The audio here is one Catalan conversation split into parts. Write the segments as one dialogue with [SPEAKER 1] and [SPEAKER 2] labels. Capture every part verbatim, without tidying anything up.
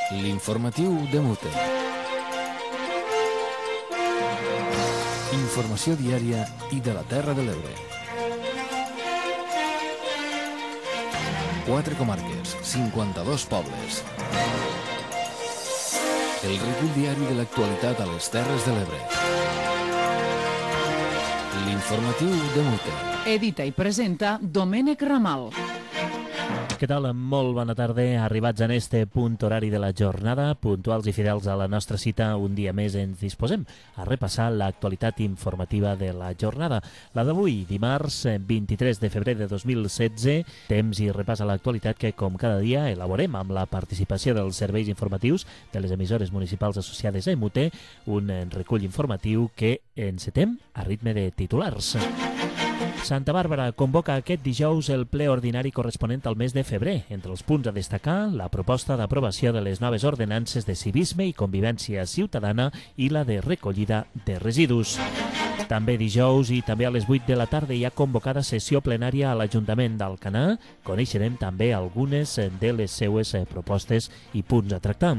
[SPEAKER 1] L'informatiu de Mute. Informació diària i de la Terra de l'Ebre. Quatre comarques, cinquanta-dos pobles. El recull diari de l'actualitat a les Terres de l'Ebre. L'informatiu de Mute.
[SPEAKER 2] Edita i presenta Domènec Ramal.
[SPEAKER 3] Què tal? Molt bona tarda. Arribats en este punt horari de la jornada, puntuals i fidels a la nostra cita, un dia més ens disposem a repassar l'actualitat informativa de la jornada. La d'avui, dimarts vint-i-tres de febrer de dos mil setze, temps i repàs a l'actualitat que, com cada dia, elaborem amb la participació dels serveis informatius de les emissores municipals associades a Mute, un recull informatiu que encetem a ritme de titulars. Santa Bàrbara convoca aquest dijous el ple ordinari corresponent al mes de febrer. Entre els punts a destacar, la proposta d'aprovació de les noves ordenances de civisme i convivència ciutadana i la de recollida de residus. També dijous i també a les vuit de la tarda hi ha convocada sessió plenària a l'Ajuntament d'Alcanar. Coneixerem també algunes de les seues propostes i punts a tractar.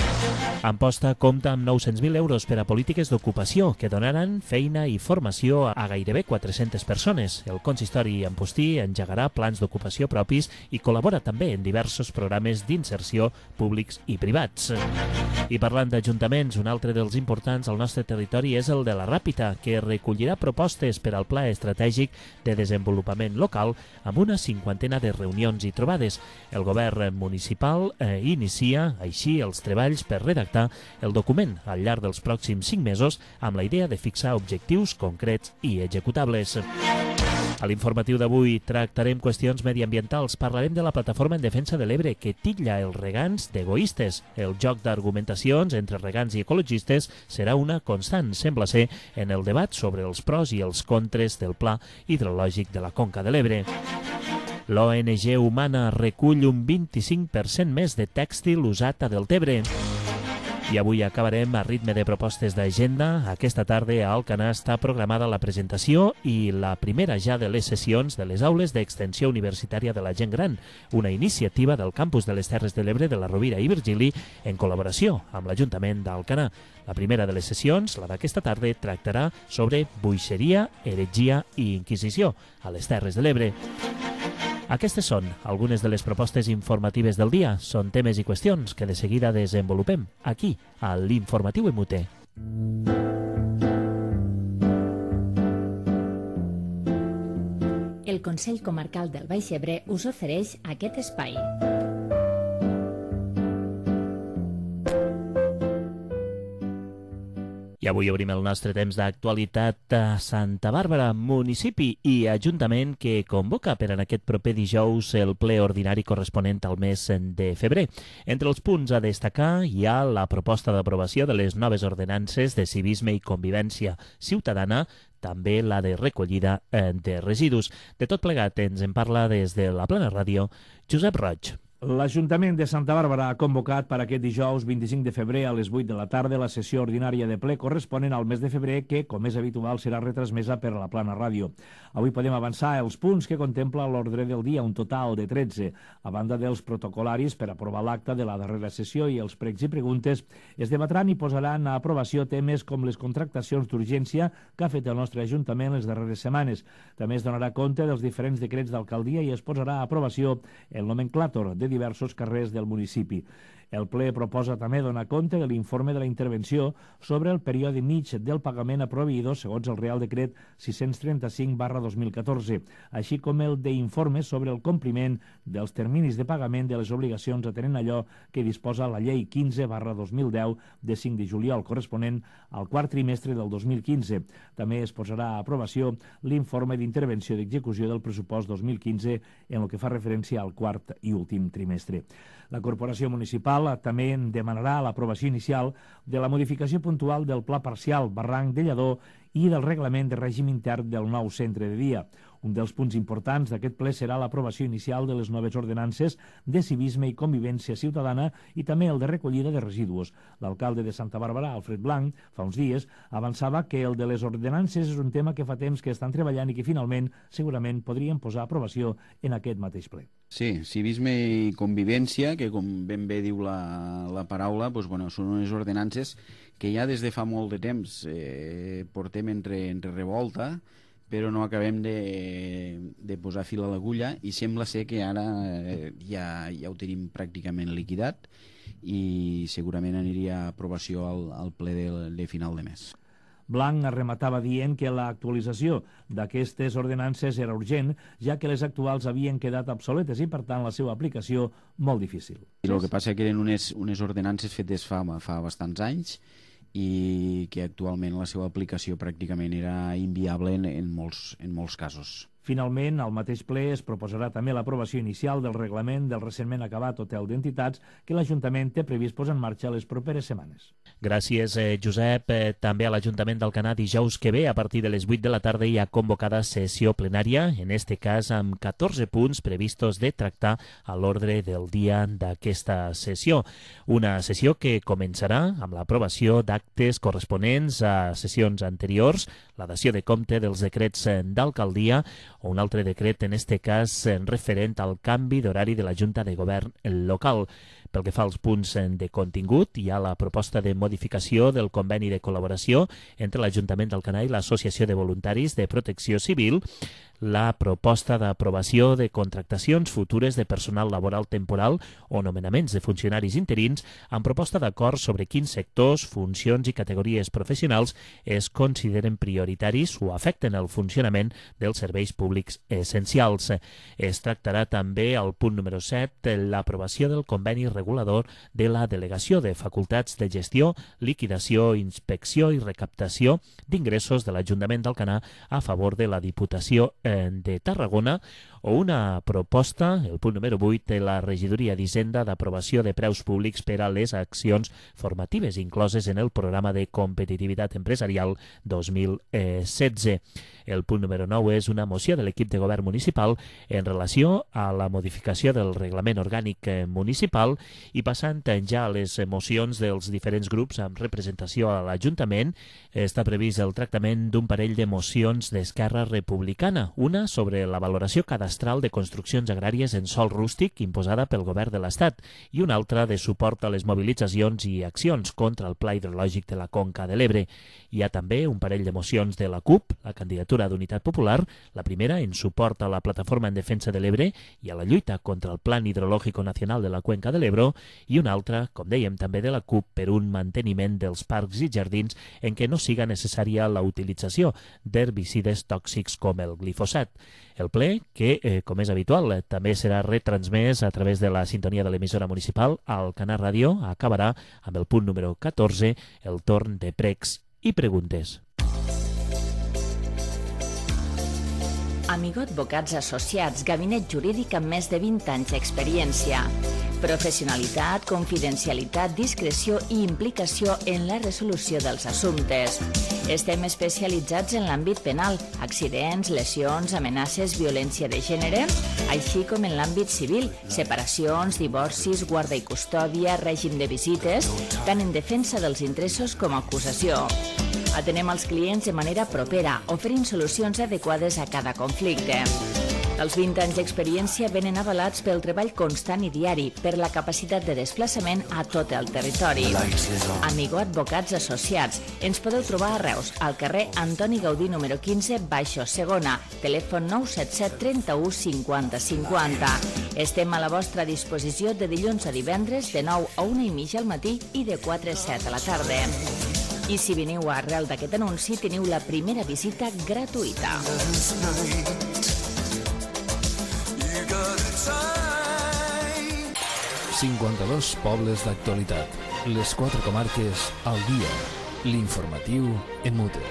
[SPEAKER 3] Amposta compta amb nou-cents mil euros per a polítiques d'ocupació que donaran feina i formació a gairebé quatre-centes persones. El consistori ampostí engegarà plans d'ocupació propis i col·labora també en diversos programes d'inserció públics i privats. I parlant d'ajuntaments, un altre dels importants al nostre territori és el de la Ràpita, que recollirà propostes per al Pla Estratègic de Desenvolupament Local amb una cinquantena de reunions i trobades. El govern municipal eh, inicia així els treballs per redactar el document al llarg dels pròxims cinc mesos amb la idea de fixar objectius concrets i executables. A l'informatiu d'avui tractarem qüestions mediambientals. Parlarem de la plataforma en defensa de l'Ebre que titlla els regants d'egoistes. El joc d'argumentacions entre regants i ecologistes serà una constant, sembla ser, en el debat sobre els pros i els contres del pla hidrològic de la Conca de l'Ebre. L'O N G Humana recull un vint-i-cinc per cent més de tèxtil usat a Deltebre. I avui acabarem a ritme de propostes d'agenda. Aquesta tarda a Alcanar està programada la presentació i la primera ja de les sessions de les aules d'extensió universitària de la gent gran, una iniciativa del campus de les Terres de l'Ebre de la Rovira i Virgili en col·laboració amb l'Ajuntament d'Alcanar. La primera de les sessions, la d'aquesta tarda, tractarà sobre bruixeria, heretgia i inquisició a les Terres de l'Ebre. Aquestes són algunes de les propostes informatives del dia. Són temes i qüestions que de seguida desenvolupem aquí, a l'Informatiu de Mute.
[SPEAKER 4] El Consell Comarcal del Baix Ebre us ofereix aquest espai.
[SPEAKER 3] I avui obrim el nostre temps d'actualitat a Santa Bàrbara, municipi i ajuntament que convoca per en aquest proper dijous el ple ordinari corresponent al mes de febrer. Entre els punts a destacar hi ha la proposta d'aprovació de les noves ordenances de civisme i convivència ciutadana, també la de recollida de residus. De tot plegat ens en parla des de la Plana Ràdio Josep Roig.
[SPEAKER 5] L'Ajuntament de Santa Bàrbara ha convocat per aquest dijous vint-i-cinc de febrer a les vuit de la tarda la sessió ordinària de ple corresponent al mes de febrer que, com és habitual, serà retransmesa per la Plana Ràdio. Avui podem avançar els punts que contempla l'ordre del dia, un total de tretze. A banda dels protocolaris per aprovar l'acte de la darrera sessió i els pregs i preguntes, es debatran i posaran a aprovació temes com les contractacions d'urgència que ha fet el nostre Ajuntament les darreres setmanes. També es donarà compte dels diferents decrets d'alcaldia i es posarà a aprovació el nomenclàtor de diversos carrers del municipi. El ple proposa també donar compte de l'informe de la intervenció sobre el període mig del pagament a proveïdors segons el Real Decret sis-cents trenta-cinc barra dos mil catorze, així com el d'informe sobre el compliment dels terminis de pagament de les obligacions atenent allò que disposa la Llei quinze barra dos mil deu de cinc de juliol corresponent al quart trimestre del dos mil quinze. També es posarà a aprovació l'informe d'intervenció d'execució del pressupost dos mil quinze en el que fa referència al quart i últim trimestre. La Corporació Municipal també en demanarà l'aprovació inicial de la modificació puntual del Pla Parcial Barranc de Lledó i del reglament de règim intern del nou centre de dia. Un dels punts importants d'aquest ple serà l'aprovació inicial de les noves ordenances de civisme i convivència ciutadana i també el de recollida de residus. L'alcalde de Santa Bàrbara, Alfred Blanc, fa uns dies, avançava que el de les ordenances és un tema que fa temps que estan treballant i que finalment segurament podrien posar a aprovació en aquest mateix ple.
[SPEAKER 6] Sí, civisme i convivència, que com ben bé diu la, la paraula, doncs, bueno, són unes ordenances que ja des de fa molt de temps eh, portem entre, entre revolta, però no acabem de, de posar fil a l'agulla i sembla ser que ara eh, ja, ja ho tenim pràcticament liquidat i segurament aniria a aprovació al, al ple de, de final de mes.
[SPEAKER 5] Blanc arrematava dient que l'actualització d'aquestes ordenances era urgent, ja que les actuals havien quedat obsoletes i, per tant, la seva aplicació molt difícil.
[SPEAKER 6] I el que passa que eren unes, unes ordenances fetes fa, fa bastants anys i que actualment la seva aplicació pràcticament era inviable en, en, molts, en molts casos.
[SPEAKER 5] Finalment, al mateix ple es proposarà també l'aprovació inicial del reglament del recentment acabat Hotel d'Entitats que l'Ajuntament té previst posar en marxa les properes setmanes.
[SPEAKER 3] Gràcies, eh, Josep. Eh, també a l'Ajuntament d'Alcanar dijous que ve, a partir de les vuit de la tarda, hi ha convocada sessió plenària, en este cas amb catorze punts previstos de tractar a l'ordre del dia d'aquesta sessió. Una sessió que començarà amb l'aprovació d'actes corresponents a sessions anteriors, la dació de compte dels decrets d'alcaldia o un altre decret, en este cas referent al canvi d'horari de la Junta de Govern local. Pel que fa als punts de contingut, hi ha la proposta de modificació del conveni de col·laboració entre l'Ajuntament d'Alcanar i l'Associació de Voluntaris de Protecció Civil, la proposta d'aprovació de contractacions futures de personal laboral temporal o nomenaments de funcionaris interins amb proposta d'acord sobre quins sectors, funcions i categories professionals es consideren prioritaris o afecten el funcionament dels serveis públics essencials. Es tractarà també al punt número set l'aprovació del conveni regulador de la delegació de facultats de gestió, liquidació, inspecció i recaptació d'ingressos de l'Ajuntament d'Alcanar a favor de la Diputació de Tarragona, o una proposta, el punt número vuit, de la Regidoria d'Hisenda d'aprovació de preus públics per a les accions formatives incloses en el programa de competitivitat empresarial dos mil setze. El punt número nou és una moció de l'equip de govern municipal en relació a la modificació del reglament orgànic municipal i passant ja a les mocions dels diferents grups amb representació a l'Ajuntament. Està previst el tractament d'un parell de mocions d'Esquerra Republicana, una sobre la valoració cadastral de construccions agràries en sòl rústic imposada pel govern de l'Estat i una altra de suport a les mobilitzacions i accions contra el Pla Hidrològic de la Conca de l'Ebre. Hi ha també un parell de mocions de la CUP, la candidatura d'Unitat Popular, la primera en suport a la Plataforma en Defensa de l'Ebre i a la lluita contra el Plan Hidrológico Nacional de la Cuenca de l'Ebro, i una altra, com dèiem, també de la CUP per un manteniment dels parcs i jardins en què no siga necessària la utilització d'herbicides tòxics com el glifosat. El ple, que, eh, com és habitual, eh, també serà retransmès a través de la sintonia de l'emissora municipal Alcanar Ràdio, acabarà amb el punt número catorze, el torn de pregs i preguntes.
[SPEAKER 7] Amigo Advocats Associats, gabinet jurídic amb més de vint anys d'experiència. Professionalitat, confidencialitat, discreció i implicació en la resolució dels assumptes. Estem especialitzats en l'àmbit penal, accidents, lesions, amenaces, violència de gènere, així com en l'àmbit civil, separacions, divorcis, guarda i custòdia, règim de visites, tant en defensa dels interessos com a acusació. Atenem els clients de manera propera, oferint solucions adequades a cada conflicte. Els vint anys d'experiència venen avalats pel treball constant i diari, per la capacitat de desplaçament a tot el territori. Amigo Advocats Associats. Ens podeu trobar a Reus, al carrer Antoni Gaudí número quinze, baixo segona, telèfon nou set set trenta-u cinquanta cinquanta. Estem a la vostra disposició de dilluns a divendres de nou a una i mitja al matí i de quatre a set a la tarda. I si veniu arrel d'aquest anunci, teniu la primera visita gratuïta.
[SPEAKER 1] cinquanta-dos pobles d'actualitat. Les quatre comarques al dia. L'informatiu en mute.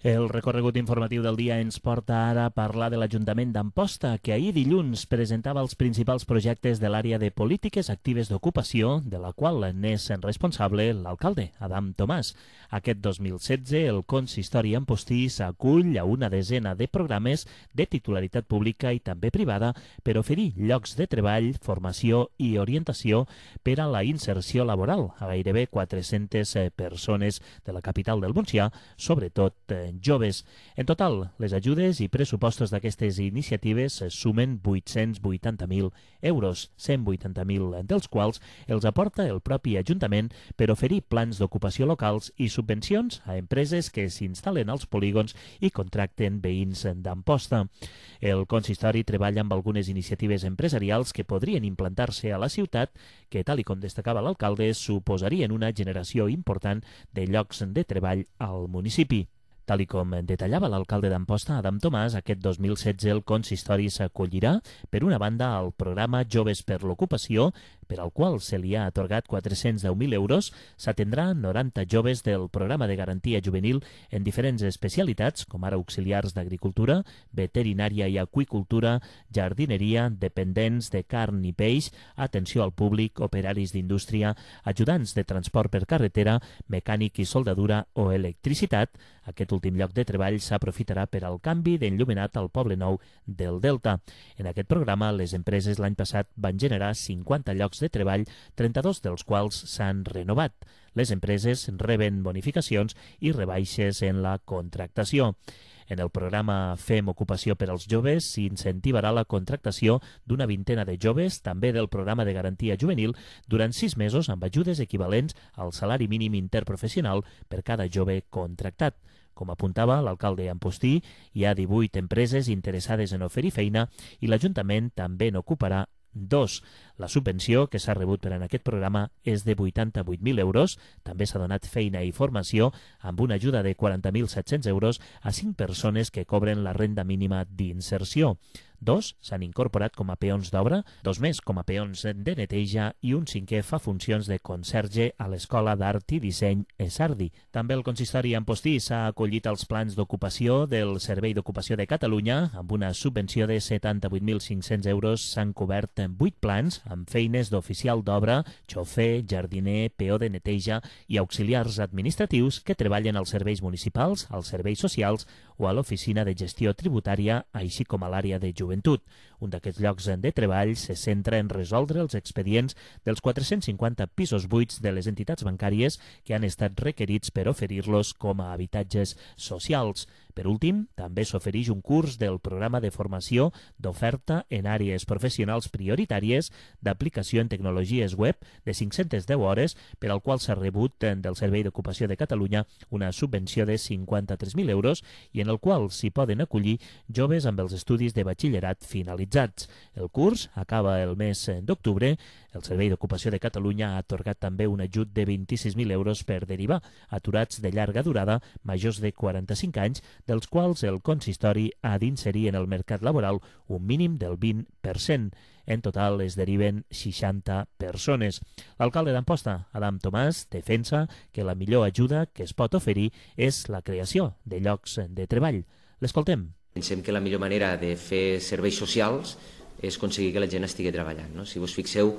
[SPEAKER 3] El recorregut informatiu del dia ens porta ara a parlar de l'Ajuntament d'Amposta, que ahir dilluns presentava els principals projectes de l'àrea de polítiques actives d'ocupació, de la qual n'és responsable l'alcalde, Adam Tomàs. Aquest dos mil setze, el consistori ampostí s'acull a una desena de programes de titularitat pública i també privada per oferir llocs de treball, formació i orientació per a la inserció laboral a gairebé quatre-centes persones de la capital del Montsià, sobretot joves. En total, les ajudes i pressupostos d'aquestes iniciatives sumen vuit-cents vuitanta mil euros, cent vuitanta mil dels quals els aporta el propi Ajuntament per oferir plans d'ocupació locals i subvencions a empreses que s'instal·len als polígons i contracten veïns d'Amposta. El consistori treballa amb algunes iniciatives empresarials que podrien implantar-se a la ciutat, que, tal i com destacava l'alcalde, suposarien una generació important de llocs de treball al municipi. Tal i com detallava l'alcalde d'Amposta, Adam Tomàs, aquest dos mil setze el consistori s'acollirà, per una banda, al programa Joves per l'Ocupació, per al qual se li ha atorgat quatre-cents deu mil euros, s'atendrà noranta joves del programa de garantia juvenil en diferents especialitats, com ara auxiliars d'agricultura, veterinària i aqüicultura, jardineria, dependents de carn i peix, atenció al públic, operaris d'indústria, ajudants de transport per carretera, mecànic i soldadura o electricitat. Aquest últim lloc de treball s'aprofitarà per al canvi d'enllumenat al Poble Nou del Delta. En aquest programa, les empreses l'any passat van generar cinquanta llocs de treball, trenta-dos dels quals s'han renovat. Les empreses reben bonificacions i rebaixes en la contractació. En el programa Fem Ocupació per als Joves s'incentivarà la contractació d'una vintena de joves, també del programa de garantia juvenil, durant sis mesos amb ajudes equivalents al salari mínim interprofessional per cada jove contractat. Com apuntava l'alcalde ampostí, hi ha divuit empreses interessades en oferir feina i l'Ajuntament també n'ocuparà dos. La subvenció que s'ha rebut per en aquest programa és de vuitanta-vuit mil euros. També s'ha donat feina i formació amb una ajuda de quaranta mil set-cents euros a cinc persones que cobren la renda mínima d'inserció. Dos s'han incorporat com a peons d'obra, dos més com a peons de neteja i un cinquè fa funcions de conserge a l'Escola d'Art i Disseny Esardi. També el consistori ampostí s'ha acollit als plans d'ocupació del Servei d'Ocupació de Catalunya. Amb una subvenció de setanta-vuit mil cinc-cents euros s'han cobert vuit plans amb feines d'oficial d'obra, xofer, jardiner, peó de neteja i auxiliars administratius que treballen als serveis municipals, als serveis socials o a l'oficina de gestió tributària, així com a l'àrea de joventut. Un d'aquests llocs de treball se centra en resoldre els expedients dels quatre-cents cinquanta pisos buits de les entitats bancàries que han estat requerits per oferir-los com a habitatges socials. Per últim, també s'ofereix un curs del programa de formació d'oferta en àrees professionals prioritàries d'aplicació en tecnologies web de cinc-centes deu hores, per al qual s'ha rebut del Servei d'Ocupació de Catalunya una subvenció de cinquanta-tres mil euros i en el qual s'hi poden acollir joves amb els estudis de batxillerat finalitzats. El curs acaba el mes d'octubre. El Servei d'Ocupació de Catalunya ha atorgat també un ajut de vint-i-sis mil euros per derivar aturats de llarga durada majors de quaranta-cinc anys, dels quals el consistori ha d'inserir en el mercat laboral un mínim del vint per cent. En total es deriven seixanta persones. L'alcalde d'Amposta, Adam Tomàs, defensa que la millor ajuda que es pot oferir és la creació de llocs de treball. L'escoltem.
[SPEAKER 8] Pensem que la millor manera de fer serveis socials és aconseguir que la gent estigui treballant. No? Si vos fixeu,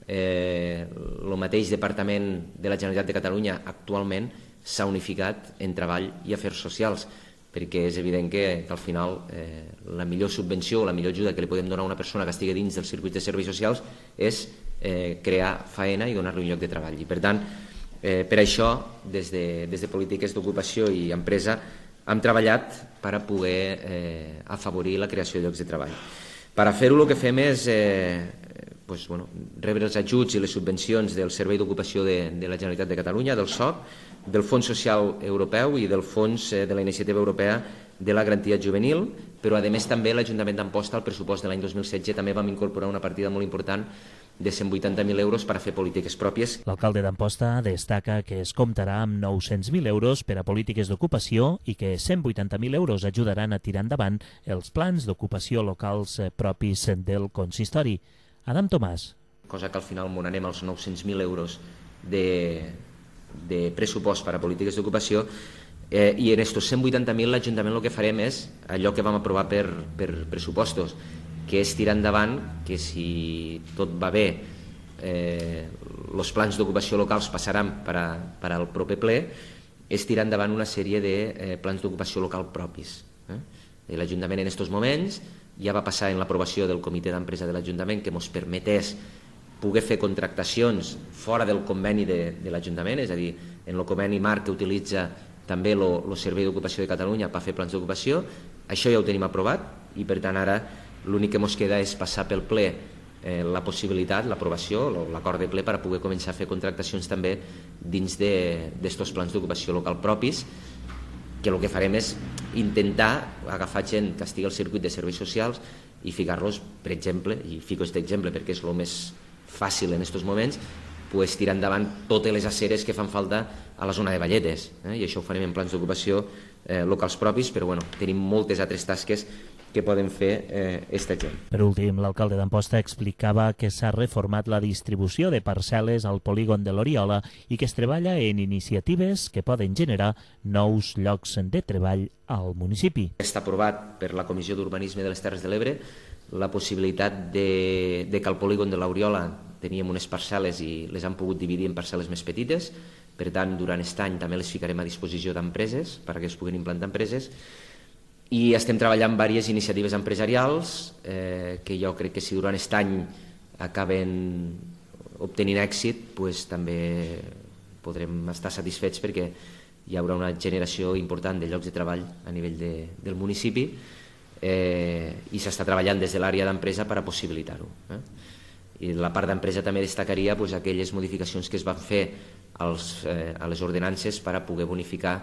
[SPEAKER 8] eh, el mateix Departament de la Generalitat de Catalunya actualment s'ha unificat en treball i afers socials, perquè és evident que, que al final eh, la millor subvenció o la millor ajuda que li podem donar a una persona que estigui dins del circuit de serveis socials és eh, crear faena i donar-li un lloc de treball. I per tant, eh, per això, des de, des de polítiques d'ocupació i empresa, hem treballat per a poder eh, afavorir la creació de llocs de treball. Per a fer-ho el que fem és eh, pues, bueno, rebre els ajuts i les subvencions del Servei d'Ocupació de, de la Generalitat de Catalunya, del S O C, del Fons Social Europeu i del Fons eh, de la Iniciativa Europea de la Garantia Juvenil, però a més també l'Ajuntament d'Amposta al pressupost de l'any dos mil setze també vam incorporar una partida molt important de cent vuitanta mil euros per a fer polítiques pròpies.
[SPEAKER 3] L'alcalde d'Amposta destaca que es comptarà amb nou-cents mil euros per a polítiques d'ocupació i que cent vuitanta mil euros ajudaran a tirar endavant els plans d'ocupació locals propis del consistori. Adam Tomàs.
[SPEAKER 8] Cosa que al final m'on anem als nou-cents mil euros de, de pressupost per a polítiques d'ocupació, Eh, I en aquests cent vuitanta mil l'Ajuntament el que farem és allò que vam aprovar per, per pressupostos, que és tirar endavant que si tot va bé eh, els plans d'ocupació locals passaran per, a, per al proper ple, és tirar endavant una sèrie de eh, plans d'ocupació local propis. Eh? L'Ajuntament en aquests moments ja va passar en l'aprovació del comitè d'empresa de l'Ajuntament que ens permetés poder fer contractacions fora del conveni de, de l'Ajuntament, és a dir, en el conveni marc que utilitza també el Servei d'Ocupació de Catalunya per fer plans d'ocupació. Això ja ho tenim aprovat i per tant ara l'únic que ens queda és passar pel ple eh, la possibilitat, l'aprovació, l'acord de ple per a poder començar a fer contractacions també dins d'estos plans d'ocupació local propis, que el que farem és intentar agafar gent que estigui al circuit de serveis socials i ficar-los, per exemple, i fico aquest exemple perquè és el més fàcil en aquests moments, pues, tirar endavant totes les aceres que fan falta a la zona de Valletes, eh? I això ho farem en plans d'ocupació eh, locals propis, però bueno, tenim moltes altres tasques que poden fer aquesta eh, gent.
[SPEAKER 3] Per últim, l'alcalde d'Amposta explicava que s'ha reformat la distribució de parcel·les al polígon de l'Oriola i que es treballa en iniciatives que poden generar nous llocs de treball al municipi.
[SPEAKER 8] Està aprovat per la Comissió d'Urbanisme de les Terres de l'Ebre la possibilitat de, de que al polígon de l'Oriola teníem unes parcel·les i les han pogut dividir en parcel·les més petites, per tant, durant aquest any també les ficarem a disposició d'empreses perquè es puguin implantar empreses. I estem treballant diverses iniciatives empresarials eh, que jo crec que si durant aquest any acaben obtenint èxit, pues, també podrem estar satisfets perquè hi haurà una generació important de llocs de treball a nivell de, del municipi eh, i s'està treballant des de l'àrea d'empresa per a possibilitar-ho. Eh? I la part d'empresa també destacaria pues, aquelles modificacions que es van fer als, eh, a les ordenances per a poder bonificar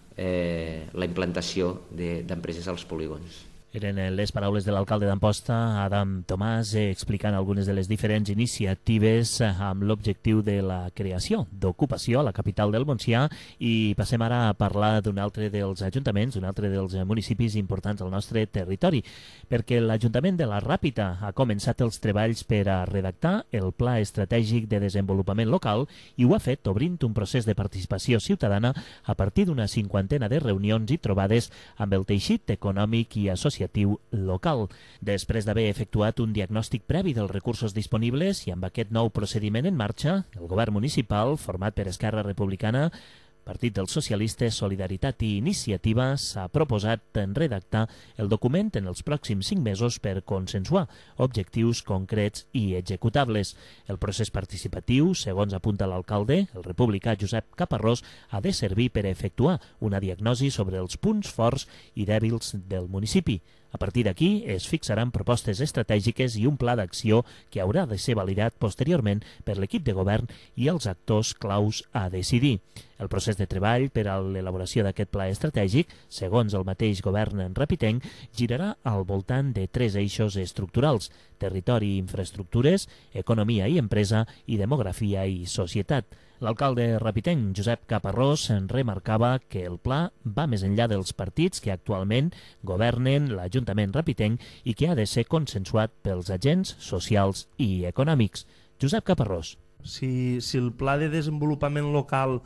[SPEAKER 8] Eh, la implantació d'empreses de, als polígons.
[SPEAKER 3] Eren les paraules de l'alcalde d'Amposta, Adam Tomàs, eh, explicant algunes de les diferents iniciatives amb l'objectiu de la creació d'ocupació a la capital del Montsià. I passem ara a parlar d'un altre dels ajuntaments, un altre dels municipis importants al nostre territori, perquè l'Ajuntament de la Ràpita ha començat els treballs per a redactar el Pla Estratègic de Desenvolupament Local i ho ha fet obrint un procés de participació ciutadana a partir d'una cinquantena de reunions i trobades amb el teixit econòmic i associatiu local. Després d'haver efectuat un diagnòstic previ dels recursos disponibles i amb aquest nou procediment en marxa, el govern municipal, format per Esquerra Republicana, Partit dels Socialistes, Solidaritat i Iniciativa, s'ha proposat en redactar el document en els pròxims cinc mesos per consensuar objectius concrets i executables. El procés participatiu, segons apunta l'alcalde, el republicà Josep Caparrós, ha de servir per efectuar una diagnosi sobre els punts forts i dèbils del municipi. A partir d'aquí es fixaran propostes estratègiques i un pla d'acció que haurà de ser validat posteriorment per l'equip de govern i els actors claus a decidir. El procés de treball per a l'elaboració d'aquest pla estratègic, segons el mateix govern rapitenc, girarà al voltant de tres eixos estructurals: territori i infraestructures, economia i empresa i demografia i societat. L'alcalde rapitenc, Josep Caparrós, en remarcava que el pla va més enllà dels partits que actualment governen l'Ajuntament rapitenc i que ha de ser consensuat pels agents socials i econòmics. Josep Caparrós.
[SPEAKER 9] Si, si el pla de desenvolupament local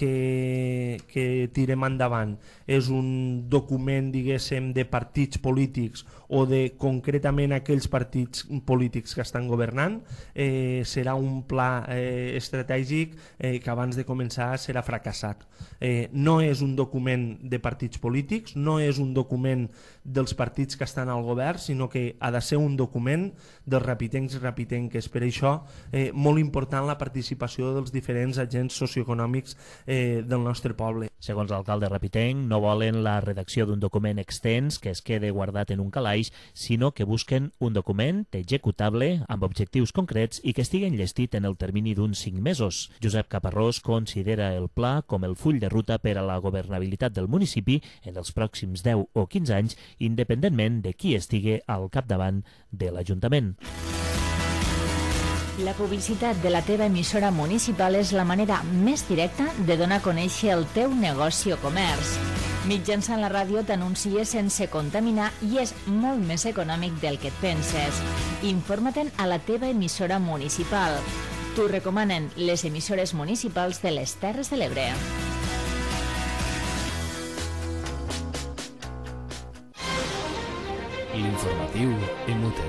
[SPEAKER 9] que, que tirem endavant és un document, diguéssim, de partits polítics o de concretament aquells partits polítics que estan governant, eh, serà un pla eh, estratègic eh, que abans de començar serà fracassat. Eh, no és un document de partits polítics, no és un document dels partits que estan al govern, sinó que ha de ser un document dels rapitencs i rapitenques. Per això, eh, molt important la participació dels diferents agents socioeconòmics eh, del nostre poble.
[SPEAKER 3] Segons l'alcalde rapitenc, no volen la redacció d'un document extens que es quede guardat en un calaix, sinó que busquen un document executable amb objectius concrets i que estigui enllestit en el termini d'uns cinc mesos. Josep Caparrós considera el pla com el full de ruta per a la governabilitat del municipi en els pròxims deu o quinze anys, independentment de qui estigui al capdavant de l'Ajuntament.
[SPEAKER 7] La publicitat de la teva emissora municipal és la manera més directa de donar a conèixer el teu negoci o comerç. Mitjançant la ràdio t'anuncies sense contaminar i és molt més econòmic del que et penses. Informa-te'n a la teva emissora municipal. T'ho recomanen les emissores municipals de les Terres de l'Ebre.
[SPEAKER 1] l'informatiu M U T.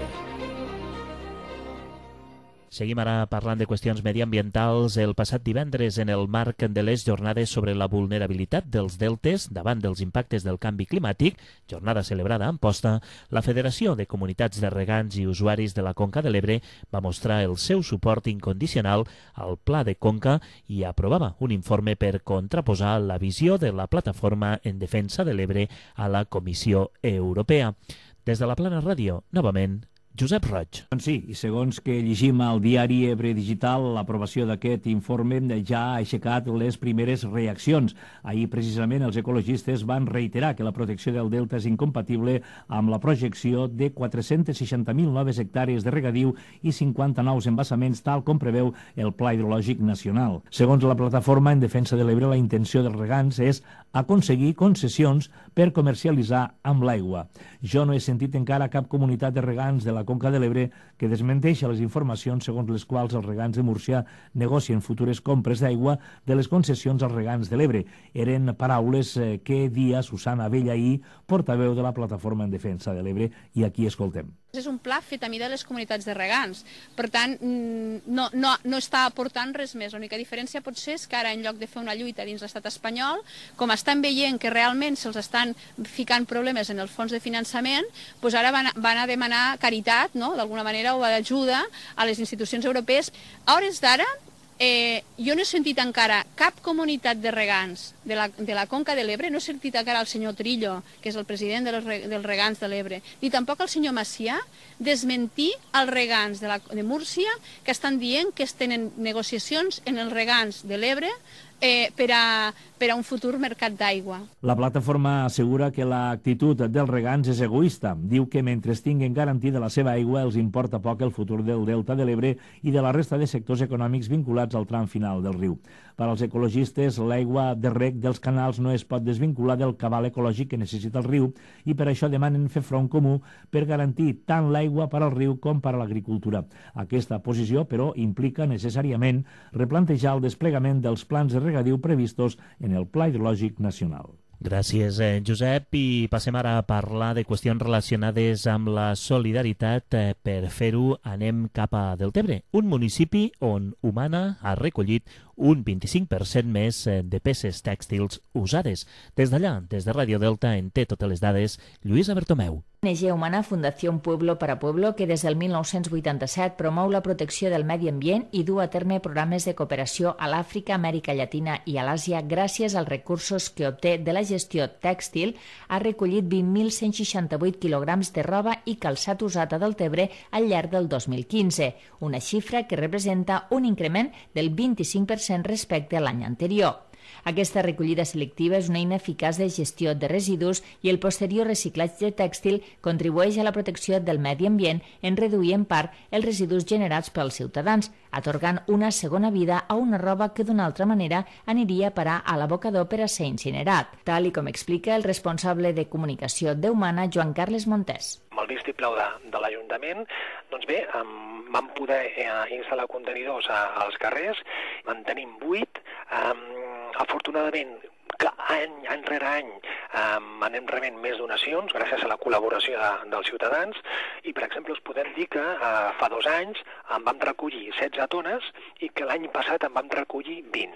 [SPEAKER 3] Seguim ara parlant de qüestions mediambientals. El passat divendres, en el marc de les jornades sobre la vulnerabilitat dels deltes davant dels impactes del canvi climàtic, jornada celebrada a Amposta, la Federació de Comunitats de Regants i Usuaris de la Conca de l'Ebre va mostrar el seu suport incondicional al Pla de Conca i aprovava un informe per contraposar la visió de la Plataforma en Defensa de l'Ebre a la Comissió Europea. Des de la Plana Ràdio, novament, Josep Roig.
[SPEAKER 5] Doncs sí, i segons que llegim al diari Ebre Digital, l'aprovació d'aquest informe ja ha aixecat les primeres reaccions. Ahir, precisament, els ecologistes van reiterar que la protecció del delta és incompatible amb la projecció de quatre-cents seixanta mil noves hectàrees de regadiu i cinquanta nous embassaments, tal com preveu el Pla Hidrològic Nacional. Segons la Plataforma en Defensa de l'Ebre, la intenció dels regants és aconseguir concessions per comercialitzar amb l'aigua. Jo no he sentit encara cap comunitat de regants de la Conca de l'Ebre que desmenteixa les informacions segons les quals els regants de Múrcia negocien futures compres d'aigua de les concessions als regants de l'Ebre. Eren paraules que dia Susana Bellaí, portaveu de la Plataforma en Defensa de l'Ebre, i aquí escoltem.
[SPEAKER 10] És un pla fet a mida de les comunitats de regants, per tant no, no, no està aportant res més. L'única diferència potser és que ara, en lloc de fer una lluita dins l'estat espanyol, com estan veient que realment se'ls estan ficant problemes en els fons de finançament, doncs ara van, van a demanar caritat, no?, d'alguna manera, o ajuda a les institucions europees. A hores d'ara, Eh, jo no he sentit encara cap comunitat de regants de la, de la Conca de l'Ebre, no he sentit encara el senyor Trillo, que és el president de los, dels regants de l'Ebre, ni tampoc el senyor Macià, desmentir els regants de, la, de Múrcia que estan dient que es tenen negociacions en els regants de l'Ebre eh, per, a, per a un futur mercat d'aigua.
[SPEAKER 5] La plataforma assegura que l'actitud dels regants és egoista. Diu que mentre tinguin garantida la seva aigua els importa poc el futur del delta de l'Ebre i de la resta de sectors econòmics vinculats al tram final del riu. Per als ecologistes, l'aigua de reg dels canals no es pot desvincular del cabal ecològic que necessita el riu i per això demanen fer front comú per garantir tant l'aigua per al riu com per a l'agricultura. Aquesta posició, però, implica necessàriament replantejar el desplegament dels plans de regadiu previstos en el Pla Hidrològic Nacional.
[SPEAKER 3] Gràcies, eh, Josep. I passem ara a parlar de qüestions relacionades amb la solidaritat. Eh, per fer-ho anem cap a Deltebre, un municipi on Humana ha recollit un vint-i-cinc per cent més de peces tèxtils usades. Des d'allà, des de Ràdio Delta, en té totes les dades Lluïsa Bertomeu.
[SPEAKER 7] O N G Humana Fundación Pueblo para Pueblo, que des del mil nou-cents vuitanta-set promou la protecció del medi ambient i du a terme programes de cooperació a l'Àfrica, Amèrica Llatina i a l'Àsia gràcies als recursos que obté de la gestió tèxtil, ha recollit vint mil cent seixanta-vuit quilograms de roba i calçat usat a Deltebre al llarg del dos mil quinze, una xifra que representa un increment del vint-i-cinc per cent respecte a l'any anterior. Aquesta recollida selectiva és una eina eficaç de gestió de residus i el posterior reciclatge tèxtil contribueix a la protecció del medi ambient en reduir en part els residus generats pels ciutadans, atorgant una segona vida a una roba que d'una altra manera aniria a parar a l'abocador per a ser incinerat, tal i com explica el responsable de comunicació d'Humana, Joan Carles Montés.
[SPEAKER 11] Amb el vistiplau de, de l'Ajuntament, doncs bé, um, vam poder eh, instal·lar contenidors a, als carrers, en tenim vuit. Um, afortunadament, que any, any rere any um, anem rebent més donacions gràcies a la col·laboració de, dels ciutadans i, per exemple, us podem dir que uh, fa dos anys en vam recollir setze tones i que l'any passat en vam recollir vint.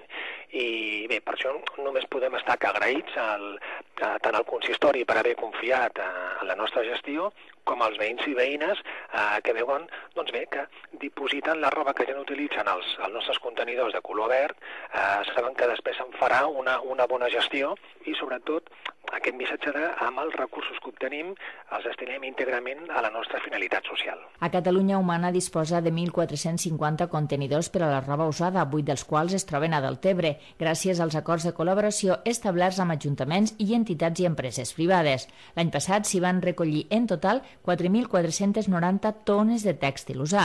[SPEAKER 11] I bé, per això només podem estar que agraïts al, a, tant al consistori per haver confiat a, a la nostra gestió com als veïns i veïnes eh, que veuen doncs bé, que dipositen la roba que ja no utilitzen els, els nostres contenidors de color verd, eh, saben que després se'n farà una, una bona gestió i sobretot aquest missatge de amb els recursos que obtenim els destinem íntegrament a la nostra finalitat social.
[SPEAKER 7] A Catalunya Humana disposa de mil quatre-cents cinquanta contenidors per a la roba usada, vuit dels quals es troben a Deltebre, gràcies als acords de col·laboració establerts amb ajuntaments i entitats i empreses privades. L'any passat s'hi van recollir en total quatre mil quatre-cents noranta tones de tèxtil usat.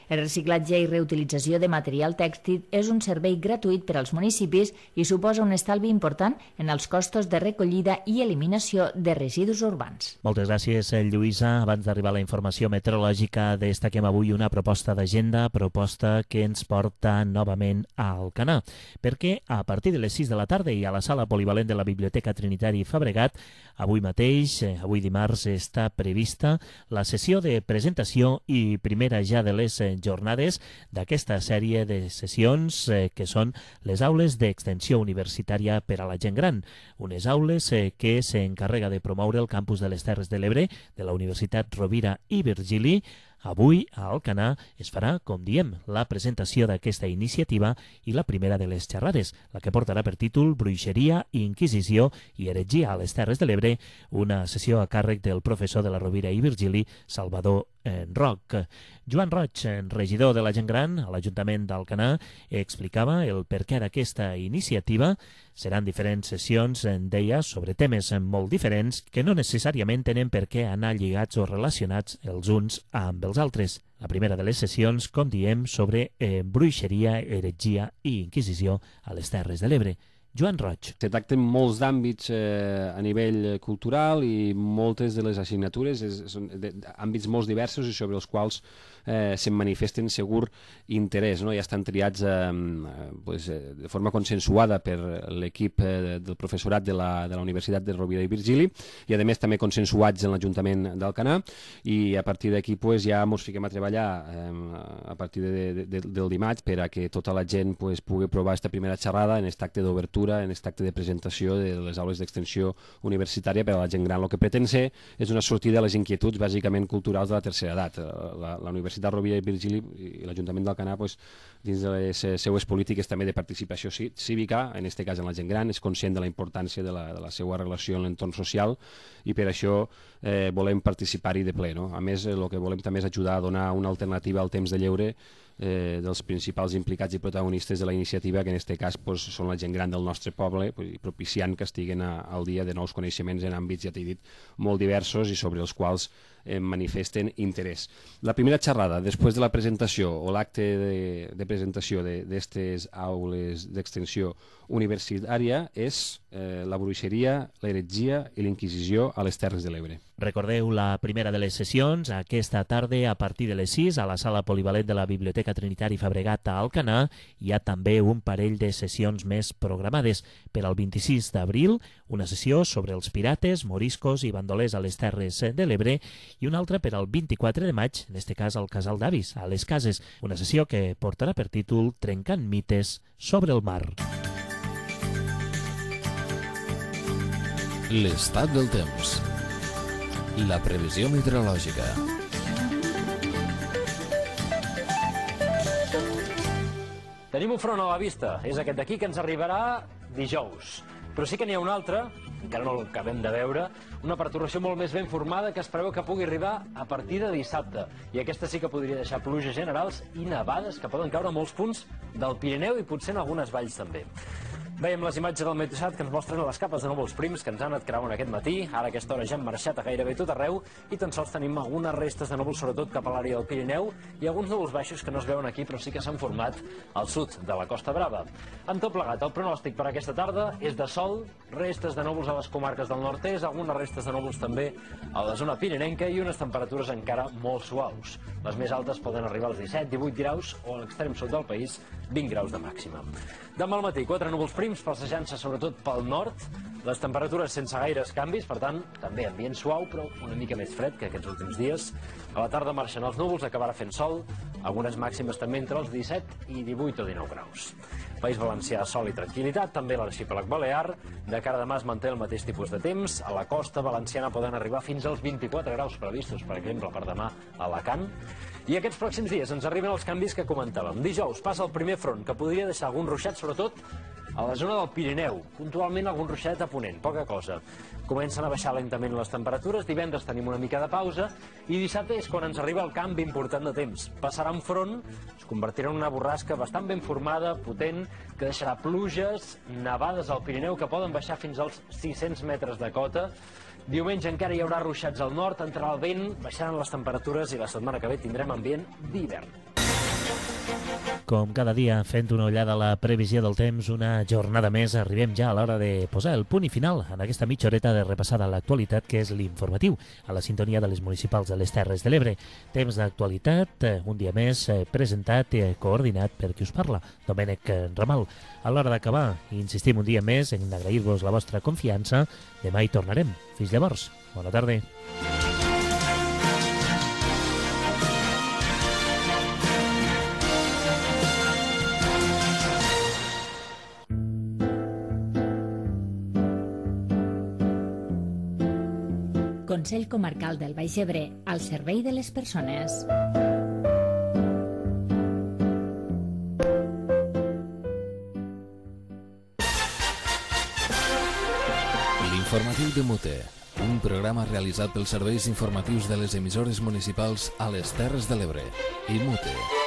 [SPEAKER 7] El reciclatge i reutilització de material tèxtil és un servei gratuït per als municipis i suposa un estalvi important en els costos de recollida i eliminació de residus urbans.
[SPEAKER 3] Moltes gràcies, Lluïsa. Abans d'arribar a la informació meteorològica, destaquem avui una proposta d'agenda, proposta que ens porta novament a Alcanar, perquè a partir de les sis de la tarda i a la sala polivalent de la Biblioteca Trinitari Fabregat, avui mateix, avui dimarts, està prevista la sessió de presentació i primera ja de les jornades d'aquesta sèrie de sessions eh, que són les aules d'extensió universitària per a la gent gran. Unes aules eh, que s'encarrega de promoure el campus de les Terres de l'Ebre de la Universitat Rovira i Virgili. Avui, a Alcanar, es farà, com diem, la presentació d'aquesta iniciativa i la primera de les xerrades, la que portarà per títol Bruixeria, Inquisició i Heretgia a les Terres de l'Ebre, una sessió a càrrec del professor de la Rovira i Virgili, Salvador Roc. Joan Roig, regidor de la gent gran a l'Ajuntament d'Alcanar, explicava el perquè d'aquesta iniciativa. Seran diferents sessions, deia, sobre temes molt diferents que no necessàriament tenen per què anar lligats o relacionats els uns amb els altres. La primera de les sessions, com diem, sobre eh, bruixeria, heretgia i inquisició a les Terres de l'Ebre. Joan Roig.
[SPEAKER 12] Se tracten molts d'àmbits eh, a nivell cultural i moltes de les assignatures és, són àmbits molt diversos i sobre els quals eh, se'n manifesten segur interès, no? Ja estan triats eh, pues, eh, de forma consensuada per l'equip eh, del professorat de la, de la Universitat de Rovira i Virgili i a més també consensuats en l'Ajuntament d'Alcanar, i a partir d'aquí pues, ja ens fiquem a treballar eh, a partir de, de, de, del dimarts per a que tota la gent pues, pugui provar aquesta primera xerrada en aquest acte d'obertura, en aquest acte de presentació de les aules d'extensió universitària per a la gent gran. El que pretén ser és una sortida a les inquietuds bàsicament culturals de la tercera edat. La, la Universitat Rovira i Virgili i l'Ajuntament d'Alcanar, pues, dins de les seues polítiques també de participació cívica, en aquest cas en la gent gran, és conscient de la importància de la, de la seva relació en l'entorn social i per això eh, volem participar-hi de ple. No? A més, el que volem també és ajudar a donar una alternativa al temps de lleure Eh, dels principals implicats i protagonistes de la iniciativa, que en aquest cas pues, són la gent gran del nostre poble, pues, propiciant que estiguen a, al dia de nous coneixements en àmbits, ja t'he dit, molt diversos i sobre els quals eh, manifesten interès. La primera xerrada, després de la presentació o l'acte de, de presentació d'aquestes aules d'extensió universitària, és eh, la bruixeria, l'heretgia i l'inquisició a les Terres de l'Ebre.
[SPEAKER 3] Recordeu la primera de les sessions aquesta tarda a partir de les sis a la sala polivalent de la Biblioteca Trinitari Fabregat a Alcanar. Hi ha també un parell de sessions més programades. Per al vint-i-sis d'abril, una sessió sobre els pirates, moriscos i bandolers a les Terres de l'Ebre i una altra per al vint-i-quatre de maig, en este cas al Casal d'Avis, a les Cases, una sessió que portarà per títol Trencant mites sobre el mar.
[SPEAKER 1] L'estat del temps. La previsió meteorològica.
[SPEAKER 13] Tenim un front a la vista. És aquest d'aquí que ens arribarà dijous. Però sí que n'hi ha un altre, encara no l'acabem de veure, una perturbació molt més ben formada que es preveu que pugui arribar a partir de dissabte. I aquesta sí que podria deixar pluges generals i nevades que poden caure a molts punts del Pirineu i potser en algunes valls també. Veiem les imatges del Meteosat que ens mostren les capes de núvols prims que ens han anat creuant aquest matí. Ara a aquesta hora ja han marxat a gairebé tot arreu i tan sols tenim algunes restes de núvols, sobretot cap a l'àrea del Pirineu, i alguns núvols baixos que no es veuen aquí però sí que s'han format al sud de la Costa Brava. Amb tot plegat, el pronòstic per aquesta tarda és de sol, restes de núvols a les comarques del nord-est, algunes restes de núvols també a la zona pirinenca i unes temperatures encara molt suaus. Les més altes poden arribar als disset divuit graus o a l'extrem sud del país vint graus de màxima. Demà al matí, quatre núvols prims passejant-se sobretot pel nord, les temperatures sense gaires canvis, per tant, també ambient suau, però una mica més fred que aquests últims dies. A la tarda marxen els núvols, acabarà fent sol, algunes màximes també entre els disset i divuit o dinou graus. País Valencià, sol i tranquil·litat, també l'arxipèlag balear. De cara a demà es manté el mateix tipus de temps. A la costa valenciana poden arribar fins als vint-i-quatre graus previstos, per exemple, per demà a Alacant. I aquests pròxims dies ens arriben els canvis que comentàvem. Dijous passa el primer front, que podria deixar algun ruixat, sobretot a la zona del Pirineu. Puntualment algun ruixat a ponent, poca cosa. Comencen a baixar lentament les temperatures, divendres tenim una mica de pausa, i dissabte és quan ens arriba el canvi important de temps. Passarà un front, es convertirà en una borrasca bastant ben formada, potent, que deixarà pluges, nevades al Pirineu, que poden baixar fins als sis-cents metres de cota. Diumenge encara hi haurà ruixats al nord, entrarà el vent, baixaran les temperatures i la setmana que ve tindrem ambient d'hivern.
[SPEAKER 3] Com cada dia, fent una ullada a la previsió del temps, una jornada més, arribem ja a l'hora de posar el punt i final en aquesta mitja horeta de repassada a l'actualitat, que és l'informatiu, a la sintonia de les municipals de les Terres de l'Ebre. Temps d'actualitat, un dia més, presentat i coordinat per qui us parla, Domènec Ramal. A l'hora d'acabar, insistim un dia més en agrair-vos la vostra confiança. Demà hi tornarem. Fins llavors, bona tarda.
[SPEAKER 4] Consell Comarcal del Baix Ebre, al servei de les persones.
[SPEAKER 1] L'informatiu de Mute, un programa realitzat pels serveis informatius de les emissores municipals a les Terres de l'Ebre i Mute.